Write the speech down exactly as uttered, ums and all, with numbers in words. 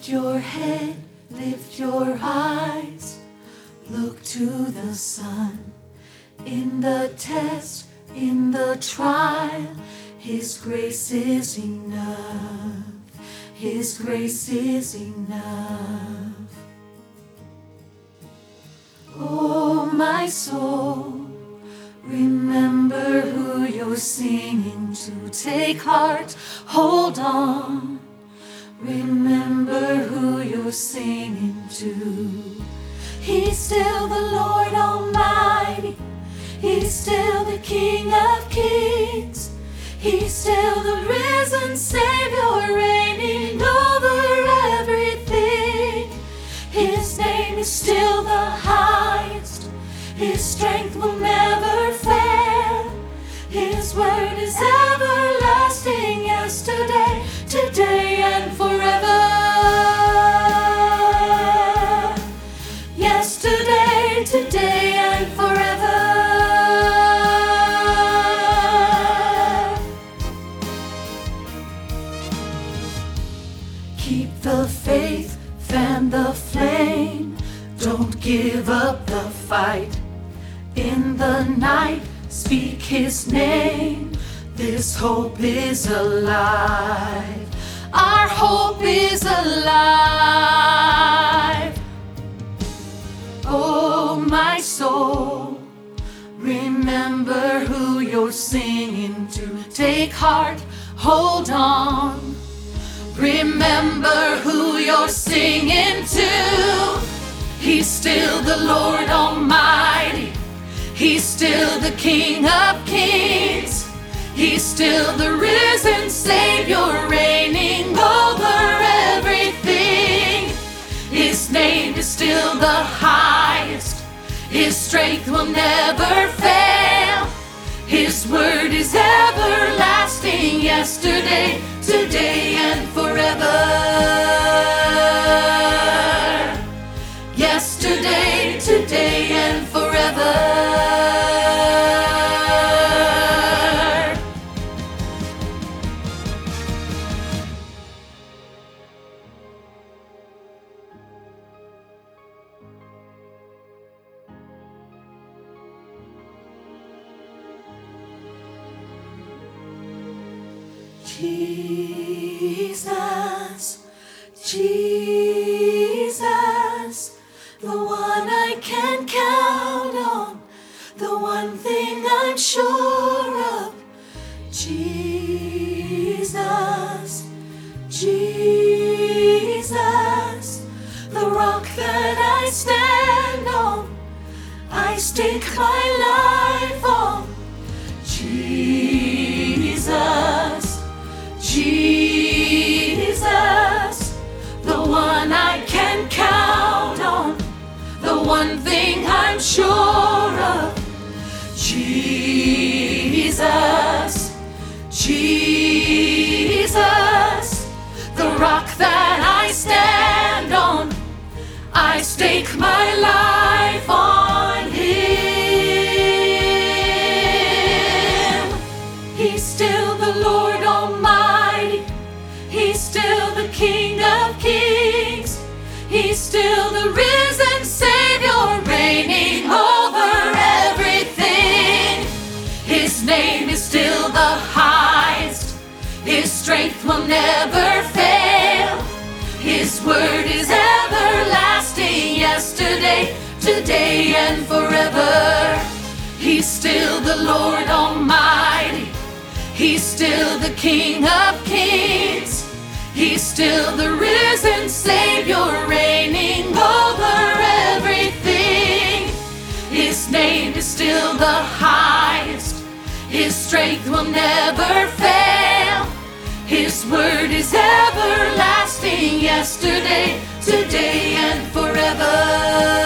Lift your head, lift your eyes, look to the sun. In the test, in the trial, His grace is enough. His grace is enough. Oh, my soul, remember who you're singing to. Take heart, hold on. Remember who you're singing to. He's still the Lord Almighty. He's still the King of Kings. He's still the risen Savior, reigning over everything. His name is still the highest. His strength will never fail. His word is everlasting, yesterday, today, and forever. Yesterday, today, and forever. Keep the faith, fan the flame. Don't give up the fight. In the night, speak His name. This hope is alive. Our hope is alive. Oh, my soul, remember who you're singing to. Take heart, hold on. Remember who you're singing to. He's still the Lord Almighty. He's still the King of Kings. He's still the risen Savior, reigning over everything. His name is still the highest. His strength will never fail. His word is everlasting, yesterday, today, and forever. Yesterday, today, and forever. Jesus, Jesus, the one I can count on, the one thing I'm sure of. Jesus, Jesus, the rock that I stand on, I stake my life on. Jesus, Jesus, the one I can count on, the one thing I'm sure of. Jesus, Jesus, the rock that I stand on, I stake my life on Him. He's still the Lord Almighty. He's still the King of Kings. He's still the risen Savior, reigning over everything. His name is still the highest. His strength will never fail. His word is everlasting, yesterday, today, and forever. He's still the Lord Almighty. He's still the King of Kings. He's still the risen Savior, reigning over everything. His name is still the highest. His strength will never fail. His word is everlasting, yesterday, today, and forever.